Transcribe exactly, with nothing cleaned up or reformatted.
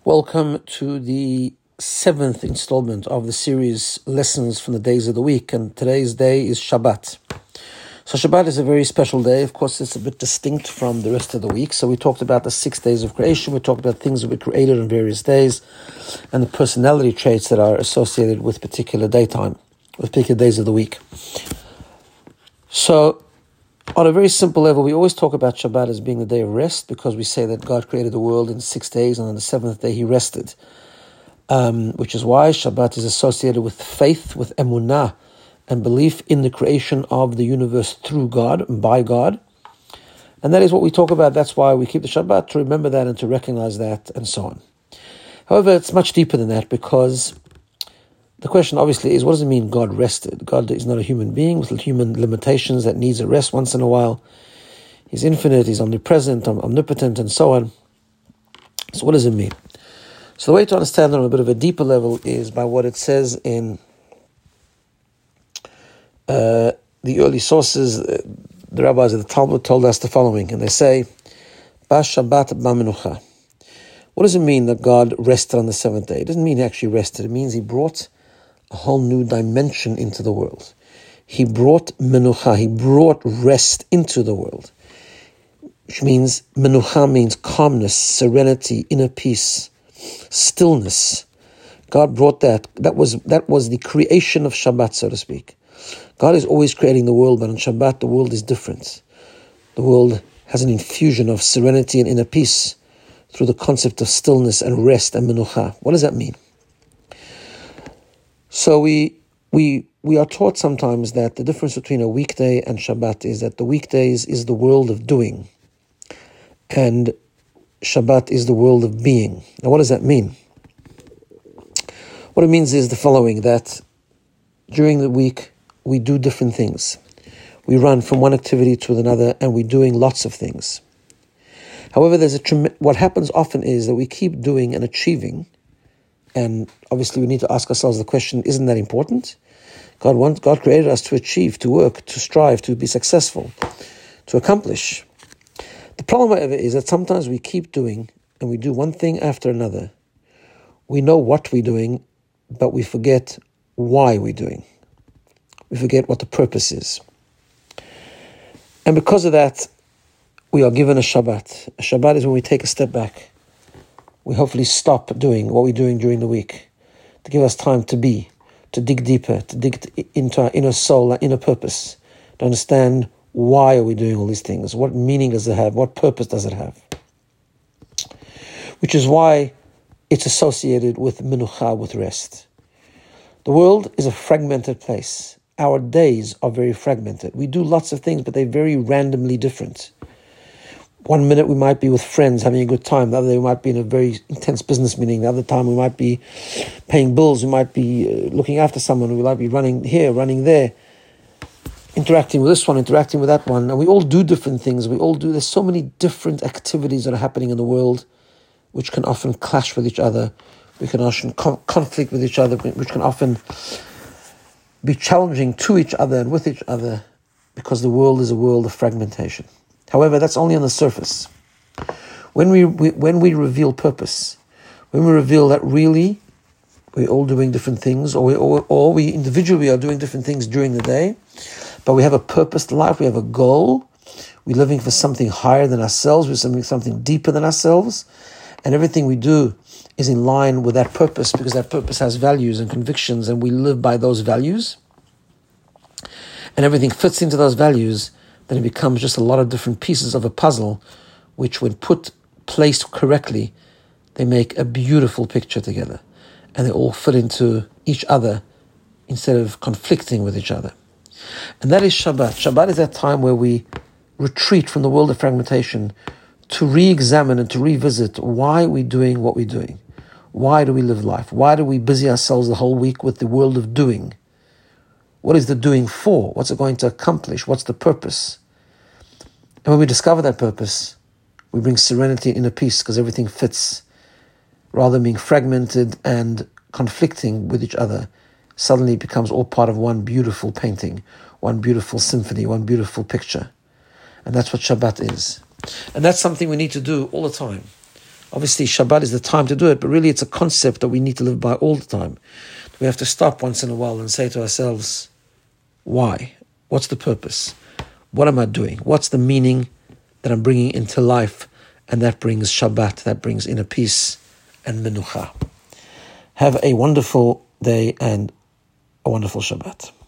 Welcome to the seventh installment of the series Lessons from the Days of the Week, and today's day is Shabbat. So Shabbat is a very special day. Of course, it's a bit distinct from the rest of the week. So we talked about the six days of creation, we talked about things that were created on various days, and the personality traits that are associated with particular daytime, with particular days of the week. So on a very simple level, we always talk about Shabbat as being the day of rest because we say that God created the world in six days and on the seventh day He rested. Um, which is why Shabbat is associated with faith, with emunah, and belief in the creation of the universe through God and by God. And that is what we talk about. That's why we keep the Shabbat, to remember that and to recognize that and so on. However, it's much deeper than that, because the question obviously is, what does it mean God rested? God is not a human being with human limitations that needs a rest once in a while. He's infinite, He's omnipresent, omnipotent, and so on. So what does it mean? So the way to understand it on a bit of a deeper level is by what it says in uh, the early sources. The rabbis of the Talmud told us the following, and they say, Ba Shabbat ba Menucha. What does it mean that God rested on the seventh day? It doesn't mean He actually rested. It means He brought a whole new dimension into the world. He brought menucha, He brought rest into the world. Which means, menucha means calmness, serenity, inner peace, stillness. God brought that. That was that was the creation of Shabbat, so to speak. God is always creating the world, but on Shabbat the world is different. The world has an infusion of serenity and inner peace through the concept of stillness and rest and menucha. What does that mean? So we we we are taught sometimes that the difference between a weekday and Shabbat is that the weekdays is the world of doing, and Shabbat is the world of being. Now, what does that mean? What it means is the following, that during the week we do different things. We run from one activity to another, and we're doing lots of things. However, there's a trem- what happens often is that we keep doing and achieving. And obviously we need to ask ourselves the question, isn't that important? God wants, God created us to achieve, to work, to strive, to be successful, to accomplish. The problem, however, is that sometimes we keep doing and we do one thing after another. We know what we're doing, but we forget why we're doing. We forget what the purpose is. And because of that, we are given a Shabbat. A Shabbat is when we take a step back. We hopefully stop doing what we're doing during the week, to give us time to be, to dig deeper, to dig into our inner soul, our inner purpose, to understand why are we doing all these things, what meaning does it have, what purpose does it have. Which is why it's associated with menucha, with rest. The world is a fragmented place. Our days are very fragmented. We do lots of things, but they're very randomly different. One minute we might be with friends having a good time. The other day we might be in a very intense business meeting. The other time we might be paying bills. We might be uh, looking after someone. We might be running here, running there, interacting with this one, interacting with that one. And we all do different things. We all do. There's so many different activities that are happening in the world, which can often clash with each other. We can often con- conflict with each other, which can often be challenging to each other and with each other, because the world is a world of fragmentation. However, that's only on the surface. When we, we when we reveal purpose, when we reveal that really we're all doing different things, or we, or, or we individually are doing different things during the day, but we have a purposed life, we have a goal, we're living for something higher than ourselves, we're something, something deeper than ourselves, and everything we do is in line with that purpose, because that purpose has values and convictions, and we live by those values, and everything fits into those values. Then it becomes just a lot of different pieces of a puzzle, which when put, placed correctly, they make a beautiful picture together. And they all fit into each other instead of conflicting with each other. And that is Shabbat. Shabbat is that time where we retreat from the world of fragmentation to re-examine and to revisit why we're doing what we're doing. Why do we live life? Why do we busy ourselves the whole week with the world of doing? What is the doing for? What's it going to accomplish? What's the purpose? And when we discover that purpose, we bring serenity and inner peace, because everything fits. Rather than being fragmented and conflicting with each other, suddenly it becomes all part of one beautiful painting, one beautiful symphony, one beautiful picture. And that's what Shabbat is. And that's something we need to do all the time. Obviously, Shabbat is the time to do it, but really it's a concept that we need to live by all the time. We have to stop once in a while and say to ourselves, why? What's the purpose? What am I doing? What's the meaning that I'm bringing into life? And that brings Shabbat, that brings inner peace and menucha. Have a wonderful day and a wonderful Shabbat.